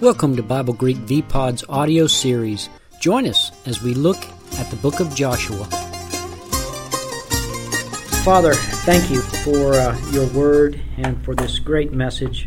Welcome to Bible Greek VPod's audio series. Join us as we look at the book of Joshua. Father, thank you for your word and for this great message.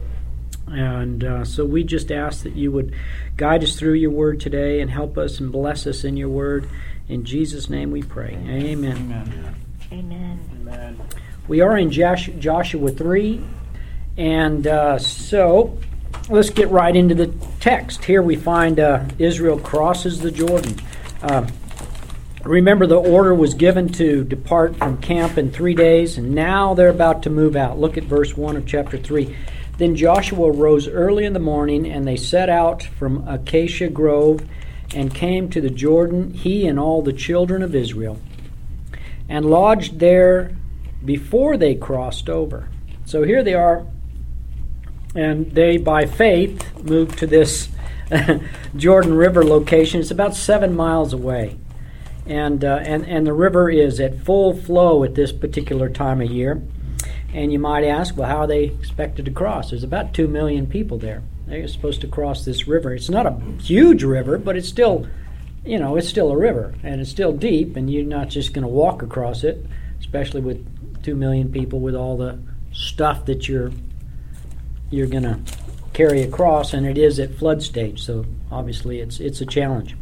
And so we just ask that you would guide us through your word today and help us and bless us in your word. In Jesus' name we pray. Amen. Amen. Amen. Amen. We are in Joshua 3, and so let's get right into the text. Here we find Israel crosses the Jordan. Remember, the order was given to depart from camp in 3 days, and now they're about to move out. Look at verse 1 of chapter 3. Then Joshua rose early in the morning, and they set out from Acacia Grove and came to the Jordan, he and all the children of Israel, and lodged there before they crossed over. So here they are, and they, by faith, moved to this Jordan River location. It's about 7 miles away. And the river is at full flow at this particular time of year. And you might ask, well, how are they expected to cross? There's about 2 million people there. They're supposed to cross this river. It's not a huge river, but it's still, it's still a river. And it's still deep, and you're not just going to walk across it, especially with 2 million people with all the stuff that you're going to carry across, and it is at flood stage, so obviously it's a challenge.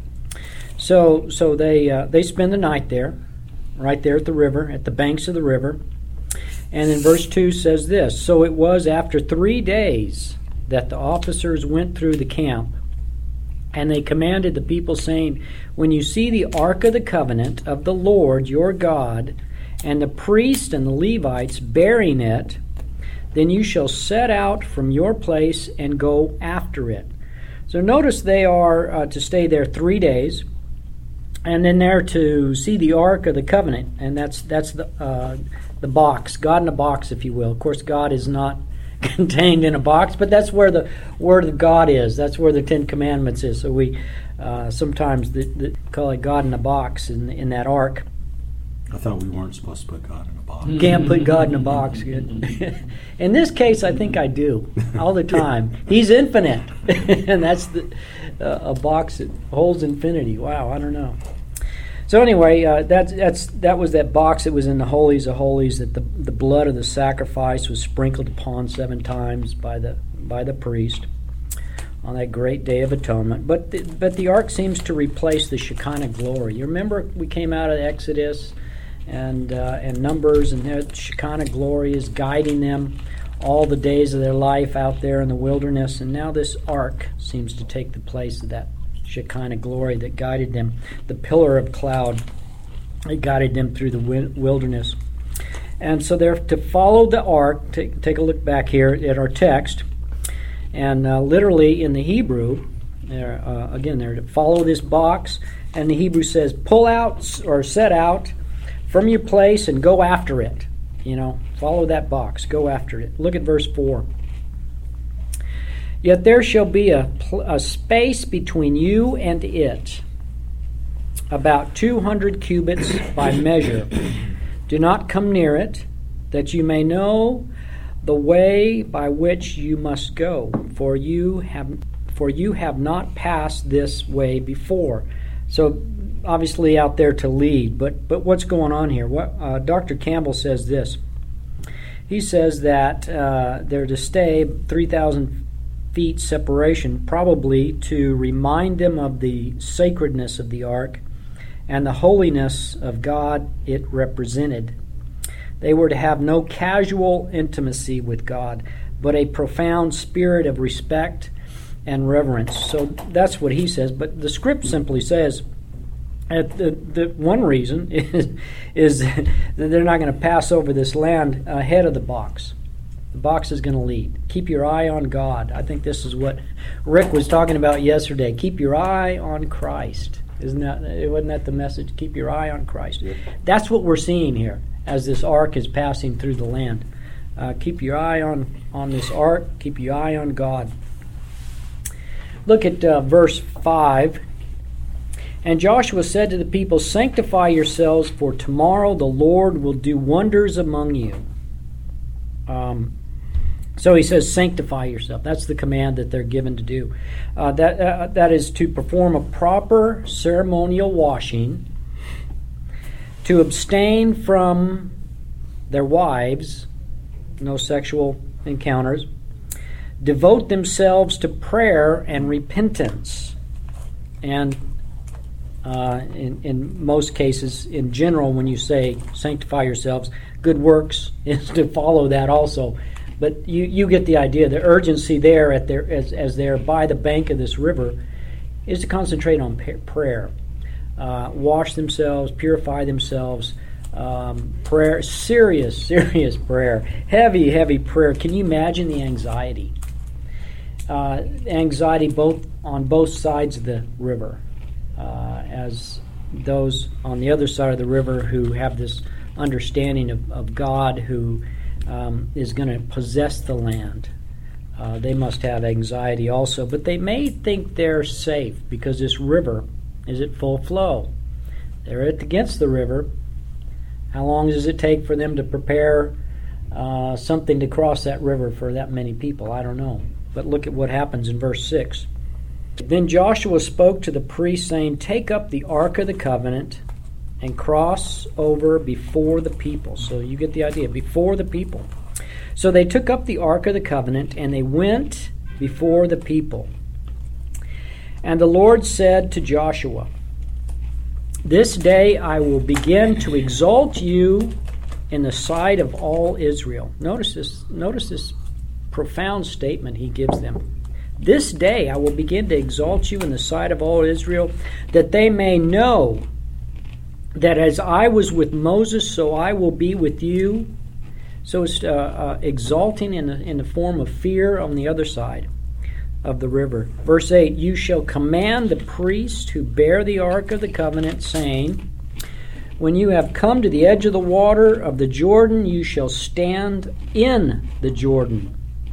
So they spend the night there, right there at the river, at the banks of the river. And then verse 2 says this: So it was after 3 days that the officers went through the camp, and they commanded the people, saying, When you see the ark of the covenant of the Lord your God, and the priests and the Levites bearing it, then you shall set out from your place and go after it. So notice they are to stay there 3 days, and then they're to see the Ark of the Covenant, and that's the box, God in a box, if you will. Of course, God is not contained in a box, but that's where the Word of God is. That's where the Ten Commandments is. So we sometimes call it God in a box in that Ark. I thought we weren't supposed to put God in a box. You can't put God in a box. In this case, I think I do all the time. He's infinite, and that's a box that holds infinity. Wow, I don't know. So anyway, that was that box that was in the holies of holies, that the blood of the sacrifice was sprinkled upon 7 times by the priest on that great day of atonement. But the ark seems to replace the Shekinah glory. You remember we came out of Exodus and Numbers, and the Shekinah glory is guiding them all the days of their life out there in the wilderness, and now this ark seems to take the place of that Shekinah glory that guided them, the pillar of cloud that guided them through the wilderness. And so they're to follow the ark. Take a look back here at our text, and literally in the Hebrew, they're to follow this box, and the Hebrew says, pull out or set out from your place and go after it. Follow that box, go after it. Look at verse 4. Yet there shall be a space between you and it, about 200 cubits by measure. Do not come near it, that you may know the way by which you must go, for you have not passed this way before. So obviously out there to lead, but what's going on here? Dr. Campbell says this. He says that they're to stay 3,000 feet separation, probably to remind them of the sacredness of the ark and the holiness of God it represented. They were to have no casual intimacy with God, but a profound spirit of respect and reverence. So that's what he says, but the script simply says the one reason is that they're not going to pass over this land ahead of the box. The box is going to lead. Keep your eye on God. I think this is what Rick was talking about yesterday. Keep your eye on Christ. Wasn't that the message? Keep your eye on Christ. Yep. That's what we're seeing here as this ark is passing through the land. Keep your eye on this ark. Keep your eye on God. Look at verse 5. And Joshua said to the people, Sanctify yourselves, for tomorrow the Lord will do wonders among you. So So he says, sanctify yourself. That's the command that they're given to do. That is to perform a proper ceremonial washing, to abstain from their wives, no sexual encounters, devote themselves to prayer and repentance. And in most cases, in general, when you say sanctify yourselves, good works is to follow that also. But you get the idea. The urgency there as they're by the bank of this river is to concentrate on prayer. Wash themselves, purify themselves. Prayer, serious prayer. Heavy prayer. Can you imagine the anxiety? Anxiety on both sides of the river. As those on the other side of the river who have this understanding of God who is going to possess the land. They must have anxiety also, but they may think they're safe because this river is at full flow. They're against the river. How long does it take for them to prepare something to cross that river for that many people? I don't know. But look at what happens in verse 6. Then Joshua spoke to the priests, saying, take up the Ark of the Covenant and cross over before the people. So you get the idea, before the people. So they took up the Ark of the Covenant, and they went before the people. And the Lord said to Joshua, this day I will begin to exalt you in the sight of all Israel. Notice this profound statement he gives them. This day I will begin to exalt you in the sight of all Israel, that they may know that as I was with Moses, so I will be with you. So it's exalting in the form of fear on the other side of the river. Verse 8, you shall command the priests who bear the Ark of the Covenant, saying, when you have come to the edge of the water of the Jordan, you shall stand in the Jordan.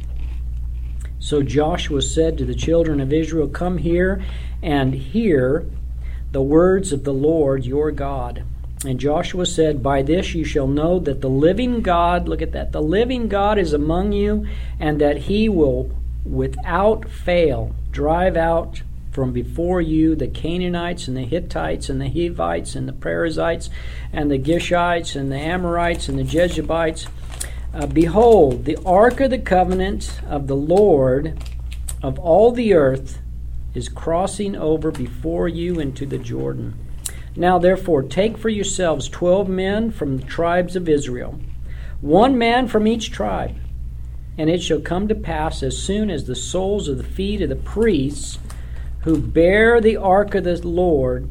So Joshua said to the children of Israel, come here and hear the words of the Lord your God. And Joshua said, by this you shall know that the living God, look at that, the living God is among you, and that he will without fail drive out from before you the Canaanites and the Hittites and the Hivites and the Perizzites and the Gishites and the Amorites and the Jebusites. Behold, the Ark of the Covenant of the Lord of all the earth is crossing over before you into the Jordan. Now therefore take for yourselves 12 men from the tribes of Israel, 1 man from each tribe. And it shall come to pass as soon as the soles of the feet of the priests who bear the ark of the Lord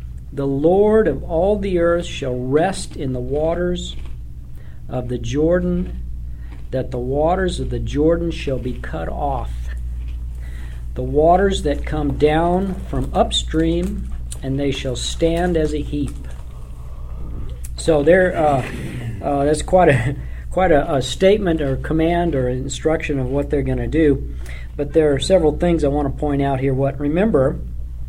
of all the earth shall rest in the waters of the Jordan, that the waters of the Jordan shall be cut off. The waters that come down from upstream, and they shall stand as a heap. So that's quite a statement or command or instruction of what they're going to do. But there are several things I want to point out here. Remember,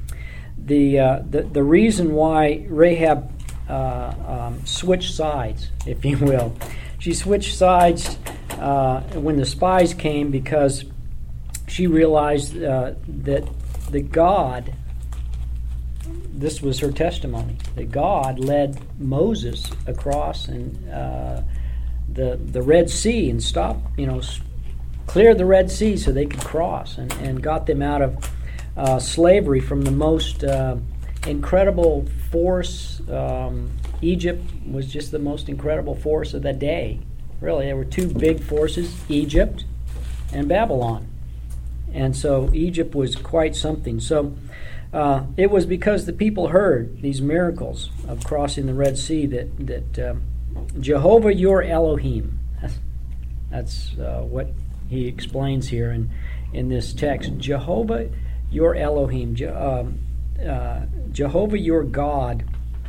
the reason why Rahab switched sides, if you will. She switched sides when the spies came because she realized that the God, this was her testimony, that God led Moses across and the Red Sea and cleared the Red Sea so they could cross and got them out of slavery from the most incredible force. Egypt was just the most incredible force of the day. Really, there were 2 big forces, Egypt and Babylon. And so Egypt was quite something. So it was because the people heard these miracles of crossing the Red Sea that Jehovah your Elohim, that's what he explains here in this text. Jehovah your Elohim, Jehovah your God,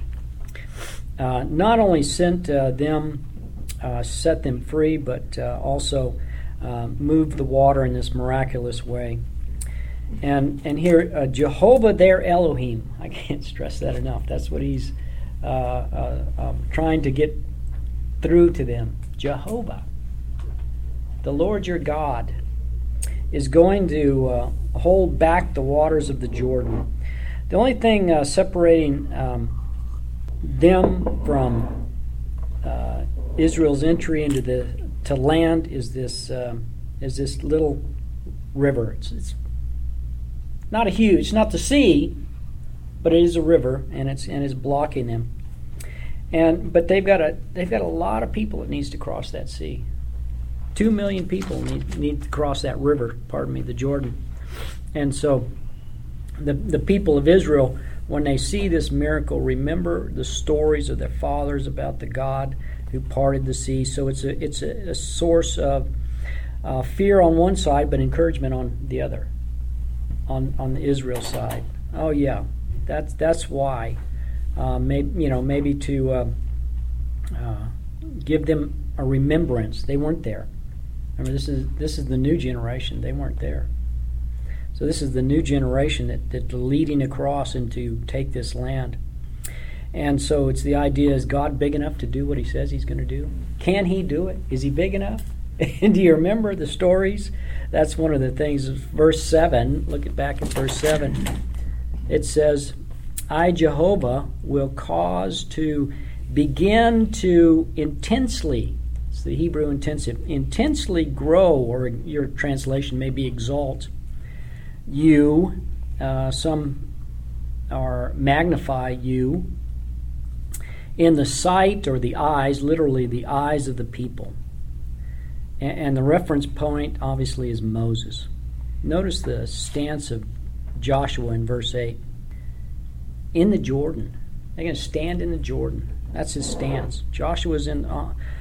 not only sent them, set them free, but also moved the water in this miraculous way. And here, Jehovah their Elohim, I can't stress that enough. That's what he's trying to get through to them. Jehovah. the Lord your God is going to hold back the waters of the Jordan. The only thing separating them from Israel's entry into to land is this little river. It's not a huge, it's not the sea, but it is a river, and it's blocking them. But they've got a lot of people that needs to cross that sea. 2 million people need to cross that river. The Jordan. And so the people of Israel, when they see this miracle, remember the stories of their fathers about the God who parted the sea. So it's a source of fear on one side, but encouragement on the other, on the Israel side. Oh yeah, that's why. Maybe to give them a remembrance. They weren't there. Remember, this is the new generation. They weren't there. So this is the new generation that leading across and to take this land. And so it's the idea, is God big enough to do what he says he's going to do? Can he do it? Is he big enough? And do you remember the stories? That's one of the things. Verse 7, look back at verse 7. It says, I, Jehovah, will cause to begin to intensely, it's the Hebrew intensive, intensely grow, or your translation may be exalt, you, some are magnify you, in the sight or the eyes, literally the eyes of the people. And the reference point obviously is Moses. Notice the stance of Joshua in verse 8. In the Jordan. They're going to stand in the Jordan. That's his stance. Joshua's in...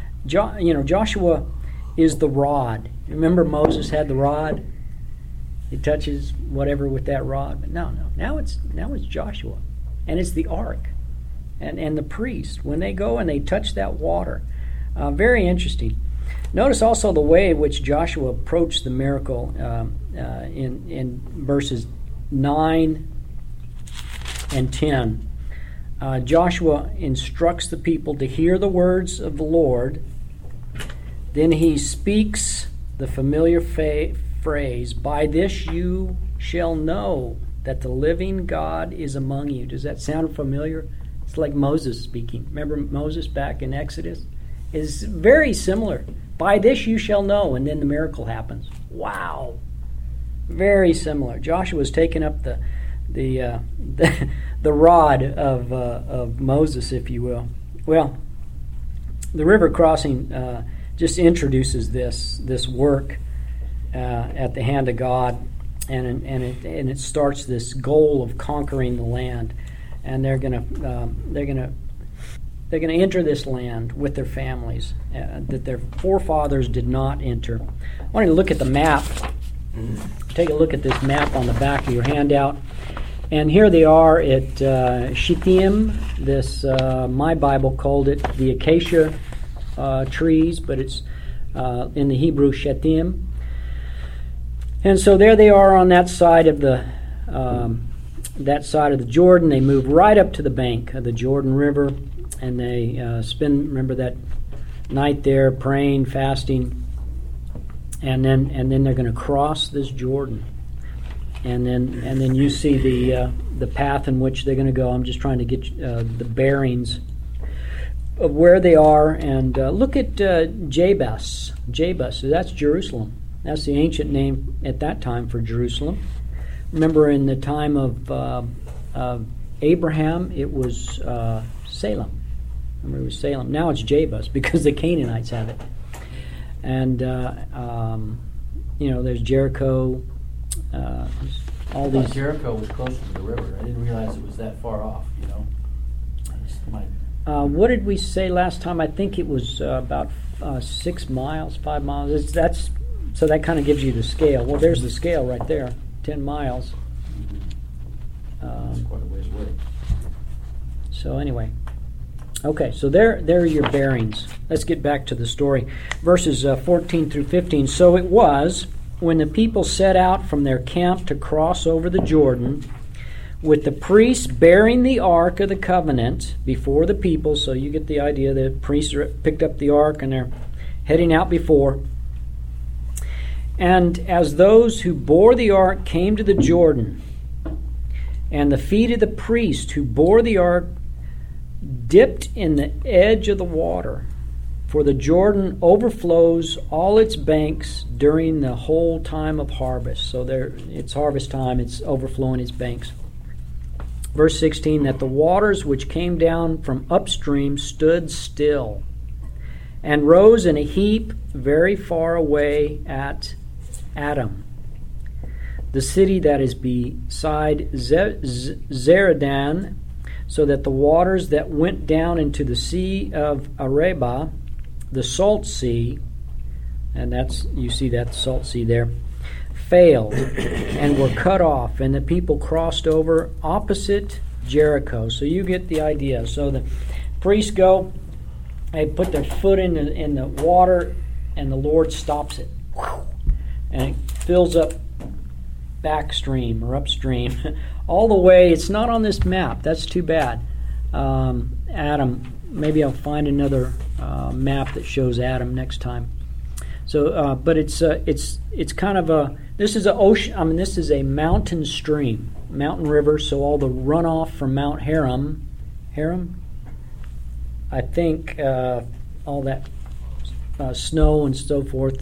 Joshua is the rod. Remember Moses had the rod? He touches whatever with that rod. But no. Now it's Joshua. And it's the ark. And the priest, when they go and they touch that water. Very interesting. Notice also the way in which Joshua approached the miracle in verses 9 and 10. Joshua instructs the people to hear the words of the Lord. Then he speaks the familiar phrase, by this you shall know that the living God is among you. Does that sound familiar? It's like Moses speaking. Remember Moses back in Exodus? It's very similar. By this you shall know, and then the miracle happens. Wow. Very similar. Joshua's taken up the rod of Moses, if you will. Well, the river crossing just introduces this work at the hand of God, and it starts this goal of conquering the land, and they're gonna enter this land with their families that their forefathers did not enter. I want you to look at the map. Take a look at this map on the back of your handout. And here they are at Shittim. This, my Bible called it the acacia trees, but it's in the Hebrew Shittim. And so there they are on that side of the Jordan. They move right up to the bank of the Jordan River, and they spend, remember, that night there praying, fasting, and then they're going to cross this Jordan. And then you see the path in which they're going to go. I'm just trying to get the bearings of where they are. And look at Jebus. Jebus, so that's Jerusalem. That's the ancient name at that time for Jerusalem. Remember, in the time of Abraham, it was Salem. Remember, it was Salem. Now it's Jebus because the Canaanites have it. And there's Jericho. All these. Jericho was closer to the river. I didn't realize it was that far off. What did we say last time? I think it was about 6 miles, 5 miles. So that kind of gives you the scale. Well, there's the scale right there, 10 miles. That's quite a ways away. So anyway, okay. So there are your bearings. Let's get back to the story, verses 14 through 15. So it was, when the people set out from their camp to cross over the Jordan, with the priests bearing the ark of the covenant before the people. So you get the idea. The priests picked up the ark and they're heading out before. And as those who bore the ark came to the Jordan, and the feet of the priest who bore the ark dipped in the edge of the water, for the Jordan overflows all its banks during the whole time of harvest. So it's harvest time, it's overflowing its banks. Verse 16, that the waters which came down from upstream stood still, and rose in a heap very far away at Adam, the city that is beside Zeradan, so that the waters that went down into the sea of Arabah, the salt sea, and you see that salt sea there, failed and were cut off, and the people crossed over opposite Jericho. So you get the idea. So the priests go, they put their foot in the water, and the Lord stops it, and it fills up backstream or upstream all the way. It's not on this map. That's too bad. Adam, maybe I'll find another map that shows Adam next time. So, but it's kind of this is a ocean. I mean, this is a mountain stream, mountain river. So all the runoff from Mount Haram, I think all that snow and so forth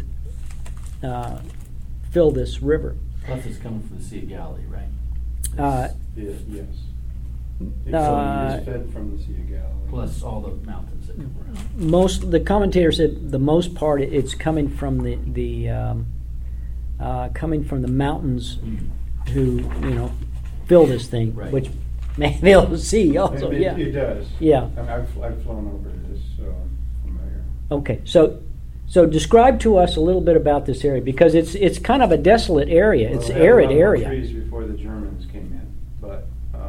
fill this river. Plus, it's coming from the Sea of Galilee, right? Yes. It is fed from the Sea of Galilee. Plus all the mountains that come around. The commentator said the most part it's coming from the mountains who fill this thing, right, which may be able to see also. It does. Yeah. I've flown over this, so I'm familiar. Okay, so describe to us a little bit about this area, because it's kind of a desolate area. It's arid area. Trees before the Germans came in, but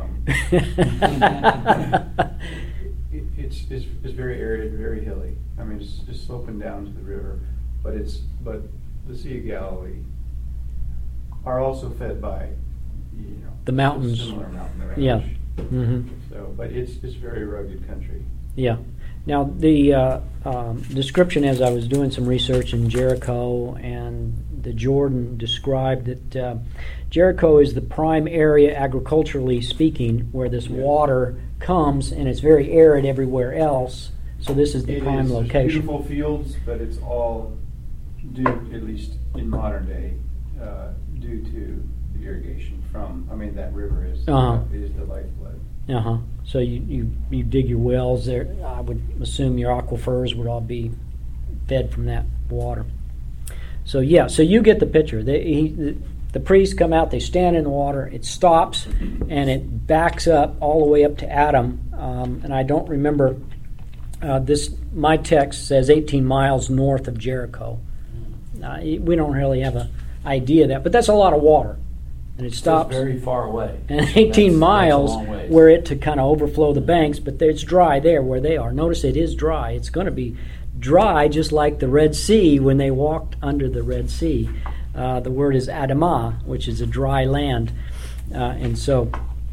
it's very arid, very hilly. I mean, it's just sloping down to the river, but the Sea of Galilee are also fed by the mountains. Similar mountain range. Yeah. Mm-hmm. So, but it's very rugged country. Yeah. Now, the description, as I was doing some research in Jericho and the Jordan, described that Jericho is the prime area, agriculturally speaking, where this water comes, and it's very arid everywhere else. So this is the prime location. There's beautiful fields, but it's all due, at least in modern day, due to the irrigation from. I mean, that river is the lifeblood. So you dig your wells there. I would assume your aquifers would all be fed from that water. So so you get the picture. The priests come out, they stand in the water, it stops, and it backs up all the way up to Adam. And I don't remember, my text says 18 miles north of Jericho. We don't really have an idea of that, but that's a lot of water. And it stops. It's very far away. And 18 miles that's a long ways. where it to kind of overflow the banks, but it's dry there where they are. Notice it is dry. It's going to be dry just like the Red Sea when they walked under the Red Sea. The word is Adamah, which is a dry land. So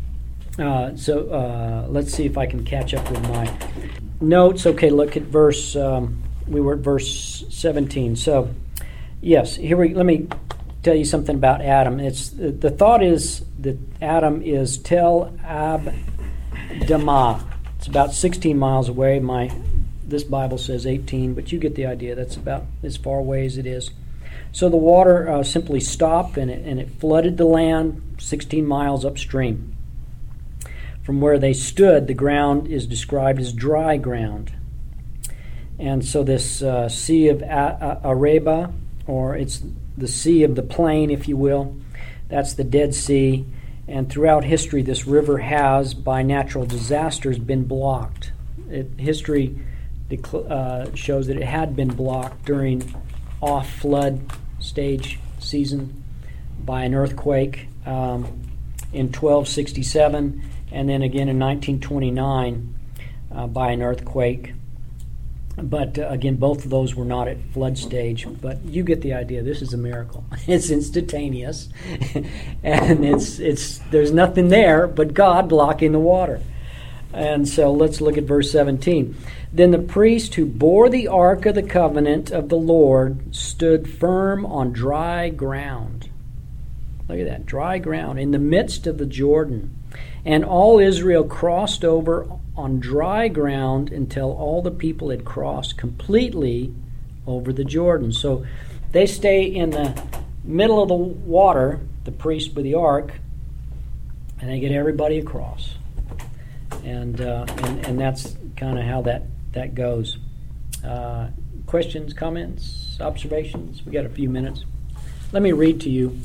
let's see if I can catch up with my notes. Okay, look at verse, we were at verse 17. So, yes, let me tell you something about Adam. It's the thought is that Adam is Tel Abdamah. It's about 16 miles away. This Bible says 18, but you get the idea. That's about as far away as it is. So the water simply stopped, and it flooded the land 16 miles upstream. From where they stood, the ground is described as dry ground. And so this Sea of Arabah, or it's the Sea of the Plain, if you will, that's the Dead Sea. And throughout history, this river has, by natural disasters, been blocked. History shows that it had been blocked during off-flood stage season by an earthquake in 1267, and then again in 1929 by an earthquake. But again, both of those were not at flood stage. But you get the idea. This is a miracle. It's instantaneous, and it's there's nothing there but God blocking the water. And so let's look at verse 17. Then the priest who bore the ark of the covenant of the Lord stood firm on dry ground. Look at that, dry ground, in the midst of the Jordan. And all Israel crossed over on dry ground until all the people had crossed completely over the Jordan. So they stay in the middle of the water, the priest with the ark, and they get everybody across. And that's kind of how that goes. Questions, comments, observations? We got a few minutes. Let me read to you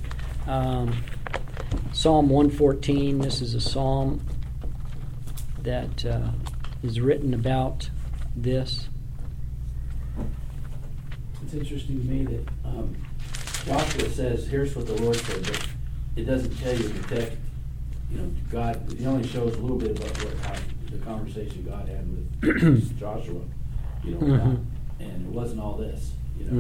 Psalm 114. This is a psalm that is written about this. It's interesting to me that Joshua says, here's what the Lord said, but it doesn't tell you the text. God, it only shows a little bit about how the conversation God had with Joshua, and it wasn't all this,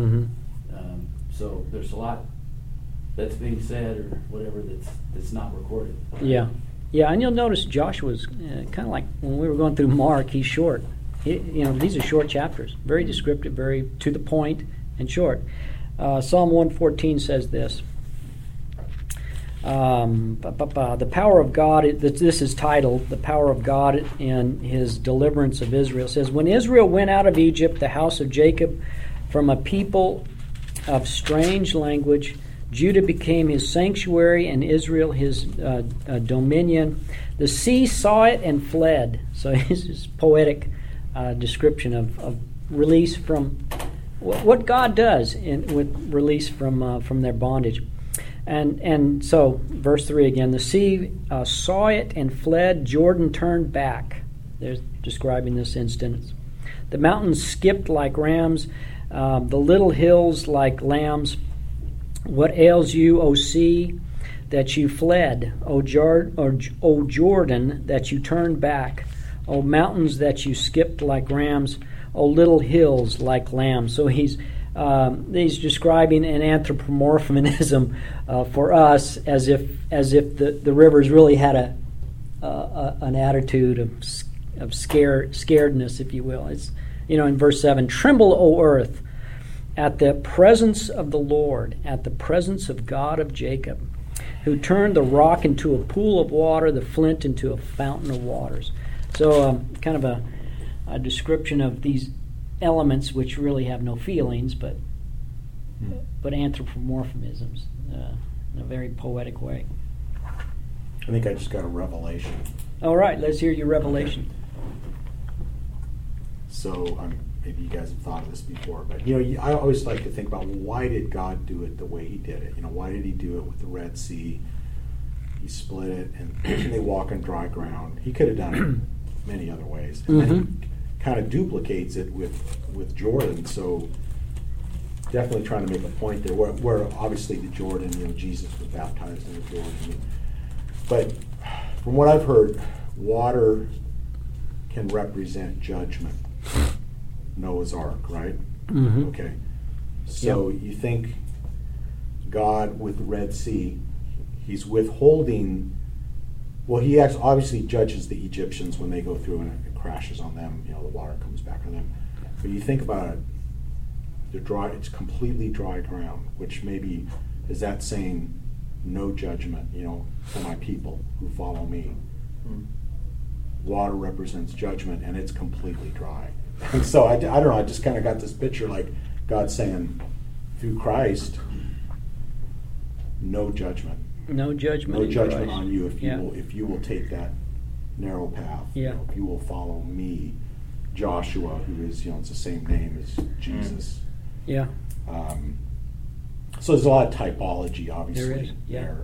so there's a lot that's being said or whatever that's not recorded. Yeah, and you'll notice Joshua's kind of like when we were going through Mark, he's short. These are short chapters, very descriptive, very to the point and short. Psalm 114 says this. The power of God, this is titled, The Power of God in His Deliverance of Israel. It says, when Israel went out of Egypt, the house of Jacob, from a people of strange language, Judah became his sanctuary and Israel his dominion. The sea saw it and fled. So this is poetic description of release from what God does with release from their bondage. And so, verse 3 again, the sea saw it and fled, Jordan turned back. They're describing this instance. The mountains skipped like rams, the little hills like lambs. What ails you, O sea, that you fled, O Jordan, that you turned back, O mountains, that you skipped like rams, O little hills like lambs. So he's describing an anthropomorphism for us, as if the rivers really had an attitude of scaredness, if you will. It's in verse 7, tremble, O earth, at the presence of the Lord, at the presence of God of Jacob, who turned the rock into a pool of water, the flint into a fountain of waters. So kind of a description of these elements which really have no feelings, but anthropomorphisms in a very poetic way. I think I just got a revelation. All right, let's hear your revelation. So maybe you guys have thought of this before, but I always like to think about, why did God do it the way He did it? Why did He do it with the Red Sea? He split it, and they walk on dry ground. He could have done it many other ways, and then He kind of duplicates it with Jordan. So definitely trying to make a point there, where obviously the Jordan, Jesus was baptized in the Jordan. But from what I've heard, water can represent judgment. Noah's Ark, right? Mm-hmm. Okay. So you think God with the Red Sea, He's withholding. Well, He obviously judges the Egyptians when they go through and it crashes on them. The water comes back on them. But you think about it, it's completely dry ground, which maybe is that saying no judgment, for my people who follow me. Water represents judgment, and it's completely dry. And so I don't know, I just kind of got this picture like God saying, through Christ, no judgment. No judgment. No judgment Christ. on you if you will take that narrow path. Yeah. If you will follow me, Joshua, who is, it's the same name as Jesus. Yeah. So there's a lot of typology, obviously, there is. Yeah. there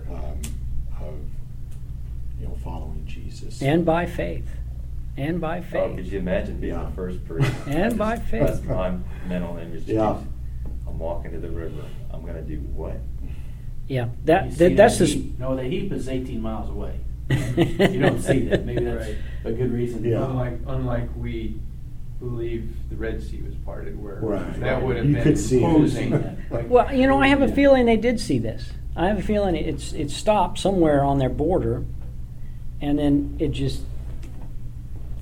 of following Jesus. And by faith. And by faith. Oh, could you imagine being the first priest? And by faith. That's my mental image. Yeah. I'm walking to the river. I'm going to do what? Yeah. That's the heap. No, the heap is 18 miles away. You don't see that. Maybe that's a good reason. Yeah. Unlike we believe the Red Sea was parted, where that would have you been could see imposing. Well, I have a feeling they did see this. I have a feeling it stopped somewhere on their border, and then it just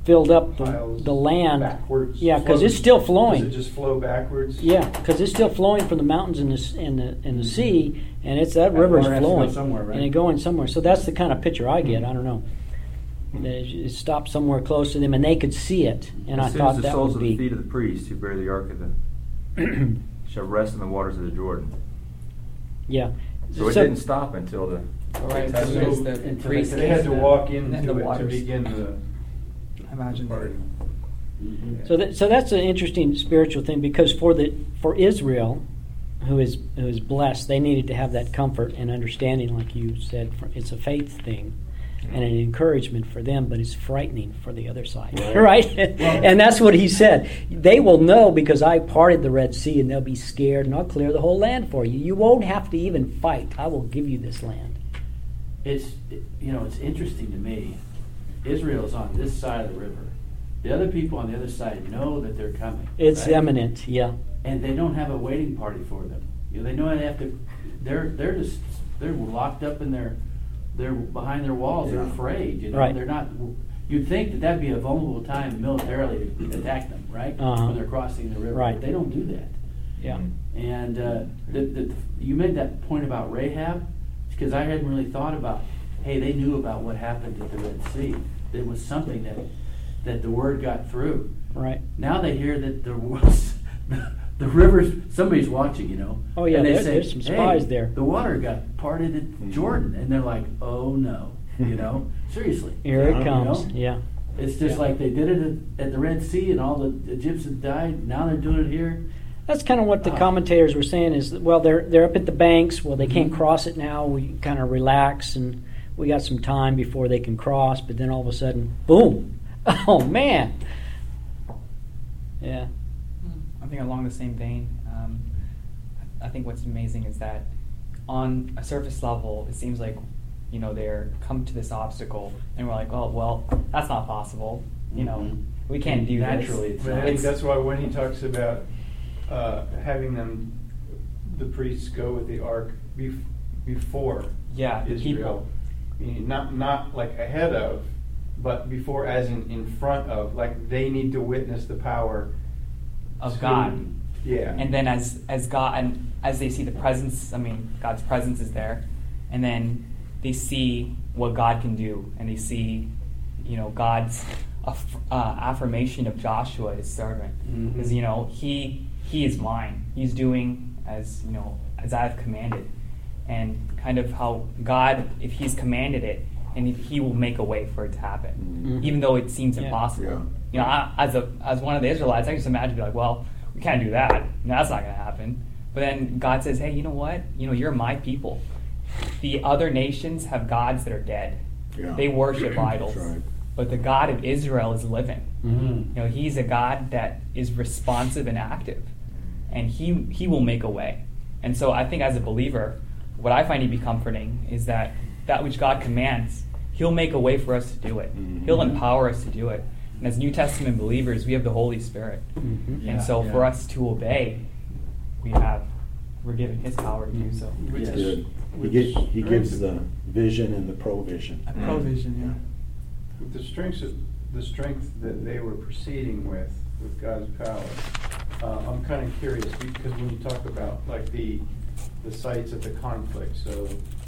filled up piles the land. backwards. Yeah, because it's Flows- still flowing. Does it just flow backwards? Yeah, because it's still flowing from the mountains in the sea, and it's that That river's water has to go flowing somewhere, right? and it's going somewhere. So that's the kind of picture I get. I don't know. It stopped somewhere close to them, and they could see it. And I As soon thought as the that soles would of the be feet of the priests who bear the ark of the shall rest in the waters of the Jordan. yeah. So it didn't stop until the Right, That's so so- there's the until priest. They had to walk and then into the it to waters. begin the I imagine. party. Mhm. So that's an interesting spiritual thing, because for Israel, who is blessed, they needed to have that comfort and understanding, like you said. It's a faith thing and an encouragement for them, but it's frightening for the other side, right? And that's what he said. They will know because I parted the Red Sea, and they'll be scared, and I'll clear the whole land for you. You won't have to even fight. I will give you this land. It's interesting to me. Israel's on this side of the river. The other people on the other side know that they're coming. It's right? imminent, yeah. And they don't have a waiting party for them. They know they have to. They're locked up in they're behind their walls. They're Yeah. afraid. Right. They're not. You'd think that that'd be a vulnerable time militarily to attack them, right? Uh-huh. When they're crossing the river. Right. But they don't do that. Yeah. And you made that point about Rahab, because I hadn't really thought about. Hey, they knew about what happened at the Red Sea. It was something that the word got through. Right. Now they hear that the rivers. Somebody's watching, Oh, yeah, And they there's some spies hey, there. The water got parted at Jordan, and they're like, "Oh no!" Seriously. Here it Yeah. comes. You know? Yeah. It's just like they did it at the Red Sea, and all the Egyptians died. Now they're doing it here. That's kind of what the Ah. commentators were saying is, well, they're up at the banks. Well, they can't Mhm. cross it now. We kind of relax, and we got some time before they can cross. But then all of a sudden, boom! Oh man! Yeah. I think along the same vein, I think what's amazing is that on a surface level, it seems like, they're come to this obstacle, and we're like, oh, well, that's not possible. Mhm. We can't do Naturally, this. it's But not. I think that's why when he talks about having the priests go with the ark before Yeah, the Israel, meaning not like ahead of, but before, as in front of, like they need to witness the power of to- God. Yeah. And then as God, and as they see the presence, God's presence is there, and then they see what God can do, and they see, God's affirmation of Joshua, his servant, Mhm. because he is mine. He's doing as I have commanded, and kind of how God, if He's commanded it, and He will make a way for it to happen, Mhm. even though it seems Yeah. impossible. As one of the Israelites, I can just imagine be like, well, we can't do that. That's not going to happen. But then God says, hey, you know what? You're my people. The other nations have gods that are dead. Yeah. They worship idols. That's right. But the God of Israel is living. Mhm. He's a God that is responsive and active. And he will make a way. And so I think as a believer, what I find to be comforting is that which God commands, He'll make a way for us to do it. Mhm. He'll empower us to do it. And as New Testament believers, we have the Holy Spirit. Mhm. And so for us to obey, we're given His power to do so. Which Yes. is- He gives the vision and the provision. A provision, With the strength that they were proceeding with God's power, I'm kind of curious because when you talk about like the sites of the conflict, so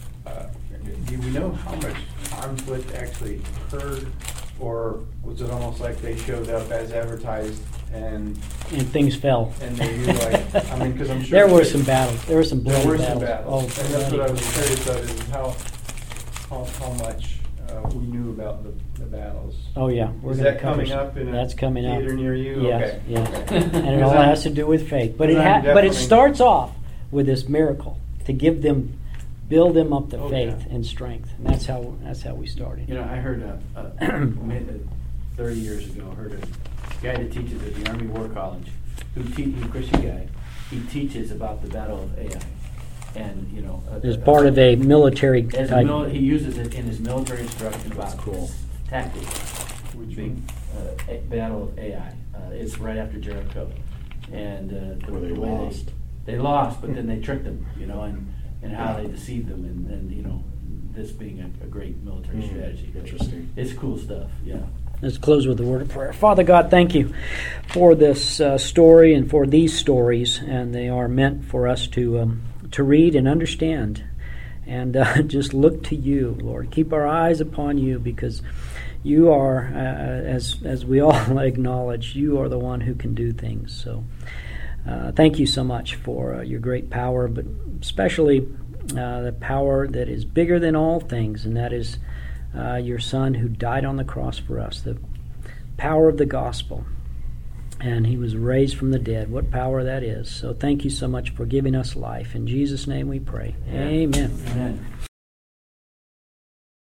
do we know how much conflict actually occurred, or was it almost like they showed up as advertised and And things fell. they knew because I'm sure there were that- some battles. There were some bloody there were some battles. battles, and that's what I was bloody. curious about is how much we knew about the battles. Oh yeah, we're Is gonna that cover coming some- up in a That's coming up. theater near you? Yes, Okay. yes. Okay. And it Because all I'm- has to do with faith. But because I'm but it definitely- starts off with this miracle to build them up to Oh, faith yeah. and strength. And that's how we started. I heard 30 years ago, I heard a guy that teaches at the Army War College, he's a Christian guy. He teaches about the Battle of Ai, and As part of a military as type. he uses it in his military instruction about cool. tactics. Which Big Battle of Ai. It's right after Jericho, and Where they the way lost. They lost, but then they tricked them, and how they deceived them, and this being a great military strategy. Interesting. It's cool stuff. Yeah. Let's close with a word of prayer. Father God, thank you for this story and for these stories, and they are meant for us to read and understand, and just look to you, Lord. Keep our eyes upon you, because you are, as we all acknowledge, you are the one who can do things. So thank you so much for your great power, but especially the power that is bigger than all things, and that is your Son who died on the cross for us, the power of the gospel. And he was raised from the dead. What power that is. So thank you so much for giving us life. In Jesus' name we pray. Amen. Amen.